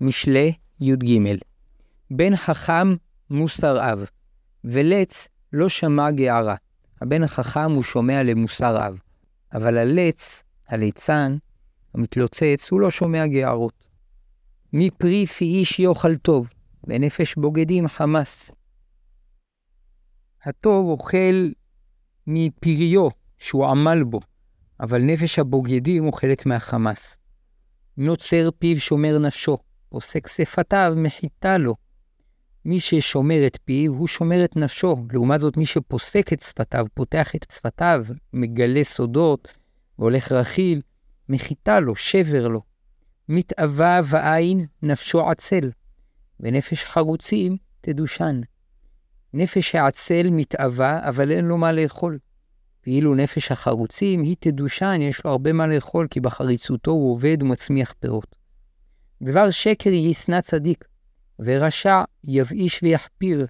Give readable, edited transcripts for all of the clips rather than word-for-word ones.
משלי י"ג. בן חכם מוסר אב, ולץ לא שמע גערה. הבן החכם הוא שומע למוסר אב, אבל הלץ, הליצן, המתלוצץ, הוא לא שומע גערות. מפרי פי איש יאכל טוב, ונפש בוגדים חמס. הטוב אוכל מפריו שהוא עמל בו, אבל נפש הבוגדים אוכלת מהחמס. נוצר פיו שומר נפשו, פוסק שפתיו מחיתה לו. מי ששומר את פיו הוא שומר את נפשו, לעומת זאת מי שפוסק את שפתיו, פותח את שפתיו, מגלה סודות, והולך רכיל, מחיתה לו, שבר לו. מתאווה ועין נפשו עצל, ונפש חרוצים תדושן. נפש העצל מתאווה, אבל אין לו מה לאכול. ואילו נפש החרוצים היא תדושן, יש לו הרבה מה לאכול, כי בחריצותו הוא עובד ומצמיח פירות. דבר שקר ישנא צדיק, ורשע יבאיש ויחפיר.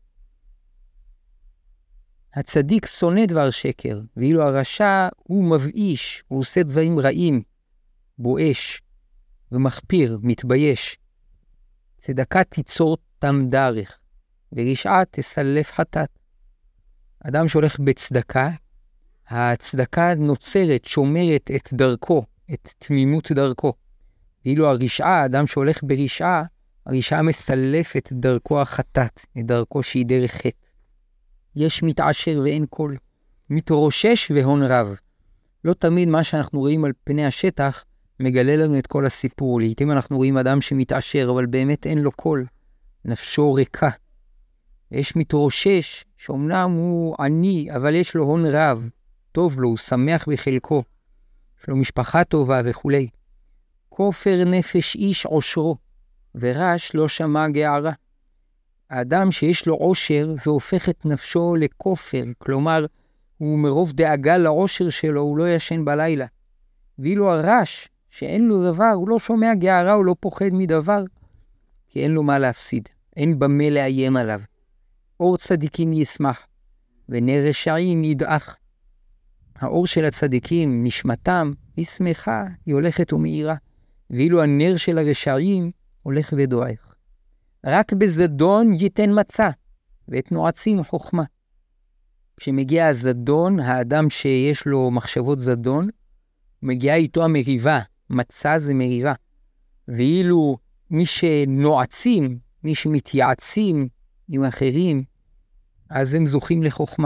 הצדיק שונא דבר שקר, ואילו הרשע הוא מבאיש, הוא עושה דברים רעים, בואש ומחפיר, מתבייש. צדקה תיצור תם דרך, ורשעה תסלף חטאת. אדם שהולך בצדקה, הצדקה נוצרת, שומרת את דרכו, את תמימות דרכו. ואילו הרשעה, אדם שהולך ברשעה, הרשעה מסלפת את דרכו החטאת, את דרכו שהיא דרך חטא. יש מתעשר ואין קול, מתרושש והון רב. לא תמיד מה שאנחנו רואים על פני השטח מגלה לנו את כל הסיפור. לעתים אנחנו רואים אדם שמתעשר, אבל באמת אין לו קול, נפשו ריקה. יש מתרושש, שאומנם הוא עני, אבל יש לו הון רב, טוב לו, הוא שמח בחלקו, יש לו משפחה טובה וכו'. כופר נפש איש עושרו, ורש לא שמע גערה. האדם שיש לו עושר והופך את נפשו לכופר, כלומר, הוא מרוב דאגה לעושר שלו, הוא לא ישן בלילה. ואילו הרש, שאין לו דבר, הוא לא שומע גערה, הוא לא פוחד מדבר, כי אין לו מה להפסיד, אין במה לאיים עליו. אור צדיקים ישמח, ונר רשעים ידעך. האור של הצדיקים, נשמתם, היא שמחה, היא הולכת ומאירה, ואילו הנר של הרשעים הולך ודועך. רק בזדון ייתן מצה, ואת נועצים חוכמה. כשמגיע הזדון, האדם שיש לו מחשבות זדון, מגיעה איתו המריבה, מצה זה מריבה. ואילו מי שנועצים, מי שמתייעצים עם אחרים, אז הם זוכים לחוכמה.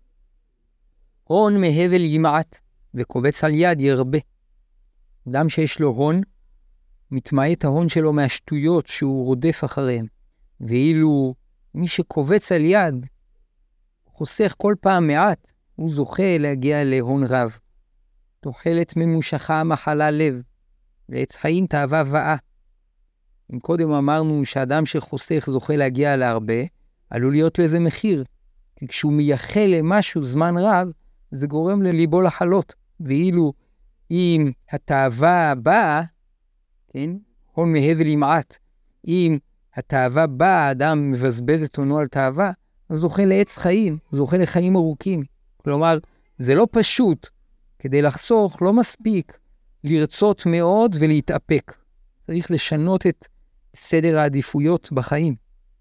הון מהבל ימעט, וקובץ על יד ירבה. אדם שיש לו הון, מתמעט ההון שלו מהשטויות שהוא רודף אחריהם. ואילו מי שקובץ על יד, חוסך כל פעם מעט, הוא זוכה להגיע להון רב. תוחלת ממושכה מחלה לב, ועץ חיים תאווה ואה. אם קודם אמרנו שאדם שחוסך זוכה להגיע להרבה, עלול להיות לזה מחיר. כי כשהוא מייחל למשהו זמן רב, זה גורם לליבו לחלות. ואילו אם התאווה באה, כן? הון מהבל ימעט. אם התאווה באה, האדם מבזבז את הונו על תאווה, אז זוכה לעץ חיים, זוכה לחיים ארוכים. כלומר, זה לא פשוט. כדי לחסוך לא מספיק לרצות מאוד ולהתאפק. צריך לשנות את סדר העדיפויות בחיים.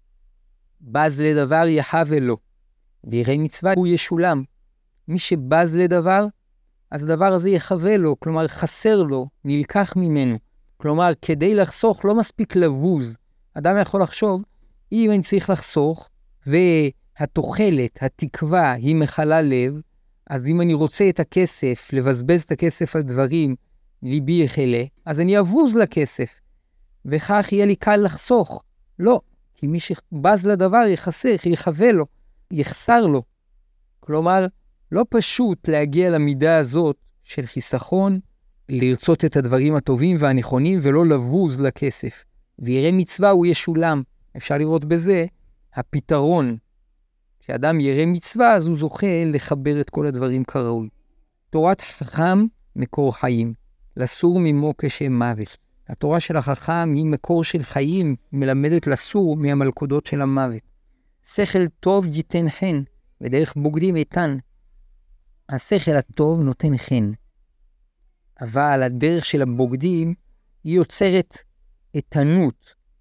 בז לדבר יחווה לו, ויראה מצווה הוא ישולם. מי שבז לדבר, אז הדבר הזה יחווה לו, כלומר חסר לו, נלקח ממנו. כלומר, כדי לחסוך לא מספיק לבוז. אדם יכול לחשוב, אם אני צריך לחסוך, והתוחלת, התקווה היא מחלה לב, אז אם אני רוצה את הכסף, לבזבז את הכסף על דברים, ליבי יחלה, אז אני אבוז לכסף. וכך יהיה לי קל לחסוך. לא, כי מי שבז לדבר יחסך, יחווה לו, יחסר לו. כלומר, לא פשוט להגיע למידה הזאת של חיסכון, לרצות את הדברים הטובים והנכונים ולא לבוז לכסף. ויראה מצווה הוא ישולם. אפשר לראות בזה הפתרון. כשאדם יראה מצווה אז הוא זוכה לחבר את כל הדברים כראוי. תורת חכם מקור חיים, לסור ממו כשם מוות. התורה של החכם היא מקור של חיים, מלמדת לסור מהמלכודות של המוות. שכל טוב ייתן חן, ודרך בוגדים איתן. השכל הטוב נותן חן. אבל הדרך של הבוגדים היא יוצרת איתנות,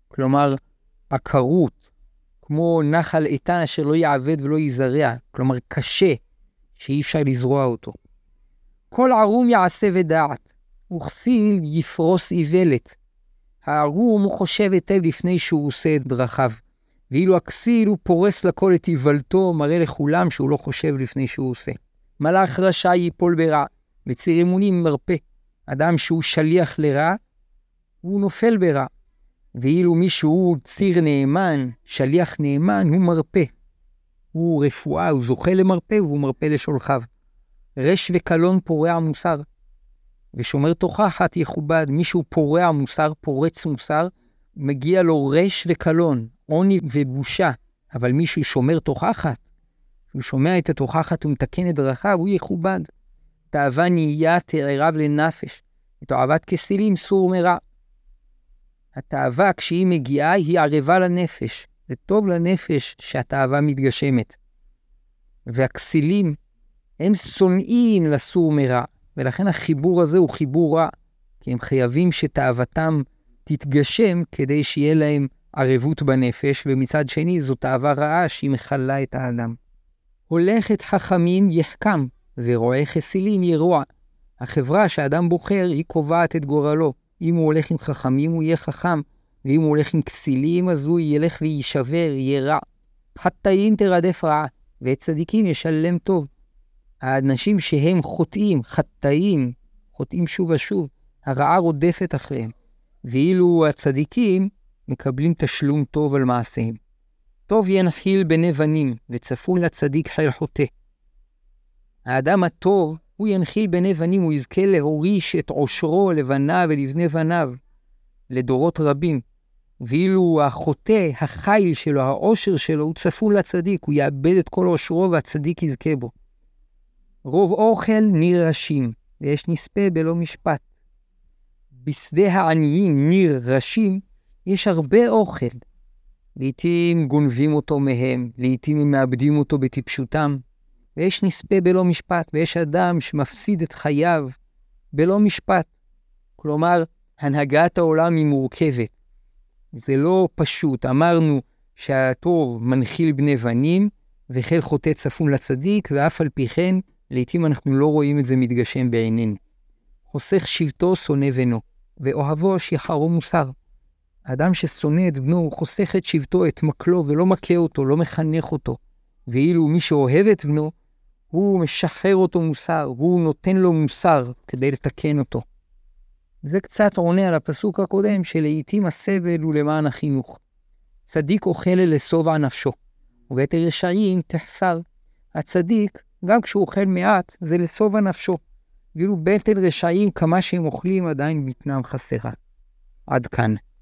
כלומר, עקרות, כמו נחל איתן אשר לא יעבד ולא יזרע, כלומר, קשה, שאי אפשר לזרוע אותו. כל ערום יעשה ודעת, וכסיל יפרוס איוולת. הערום הוא חושב היטב לפני שהוא עושה את דרכיו, ואילו הכסיל הוא פורס לכל את איוולתו, מראה לכולם שהוא לא חושב לפני שהוא עושה. מלאך רשע ייפול ברע, וציר אמונים מרפא. אדם שהוא שליח לרע, הוא נופל ברע. ואילו מישהו ציר נאמן, שליח נאמן, הוא מרפא. הוא רפואה, הוא זוכה למרפא והוא מרפא לשולחיו. רש וקלון פורע מוסר, ושומר תוכחת יכובד. מישהו פורע מוסר, פורץ מוסר, מגיע לו רש וקלון, עוני ובושה. אבל מישהו שומר תוכחת, הוא שומע את התוכחת ומתקן את דרכיו, הוא יכובד. תאווה נהיה תערב לנפש, ותאוות כסילים סור מרע. התאווה כשהיא מגיעה היא ערבה לנפש. זה טוב לנפש שהתאווה מתגשמת. והכסילים הם שונאים לסור מרע, ולכן החיבור הזה הוא חיבור רע, כי הם חייבים שתאוותם תתגשם כדי שיהיה להם ערבות בנפש, ומצד שני זו תאווה רעה שהיא מחלה את האדם. הולכת חכמים יחכם, ורואה חסילים ירוע. החברה שהאדם בוחר היא קובעת את גורלו. אם הוא הולך עם חכמים הוא יהיה חכם, ואם הוא הולך עם כסילים אז הוא ילך ויישבר, יהיה רע. חטאים תרדף רעה, ואת צדיקים ישלם טוב. האנשים שהם חוטאים, חטאים, חוטאים שוב ושוב, הרעה רודפת אחריהם. ואילו הצדיקים מקבלים תשלום טוב על מעשיהם. טוב ינחיל בני בנים, וצפוי לצדיק חיל חוטא. האדם הטוב הוא ינחיל בני בנים, הוא יזכה להוריש את עושרו לבניו ולבני בניו, לדורות רבים. ואילו החוטא, החיל שלו, העושר שלו, הוא צפוי לצדיק, הוא יאבד את כל עושרו והצדיק יזכה בו. רוב אוכל ניר ראשים, ויש נספה בלא משפט. בשדה העניים ניר ראשים, יש הרבה אוכל. לעתים גונבים אותו מהם, לעתים הם מאבדים אותו בטיפשותם, ויש נספה בלא משפט, ויש אדם שמפסיד את חייו בלא משפט. כלומר, הנהגת העולם היא מורכבת. זה לא פשוט. אמרנו שהטוב מנחיל בני בנים, וחיל חוטא צפון לצדיק, ואף על פי כן, לעתים אנחנו לא רואים את זה מתגשם בעינינו. חוסך שבטו שונא בנו, ואוהבו שיחרו מוסר. האדם ששונא את בנו, הוא חוסך את שבטו, את מקלו, ולא מכה אותו, לא מחנך אותו. ואילו מי שאוהב את בנו, הוא משחרר אותו מוסר, הוא נותן לו מוסר כדי לתקן אותו. זה קצת עונה על הפסוק הקודם, שלעיתים הסבל הוא למען החינוך. צדיק אוכל לשובע נפשו, ובית הרשעים תחסר. הצדיק, גם כשהוא אוכל מעט, זה לשובע נפשו. ואילו בית הרשעים, כמה שהם אוכלים, עדיין בטנם חסרה. עד כאן.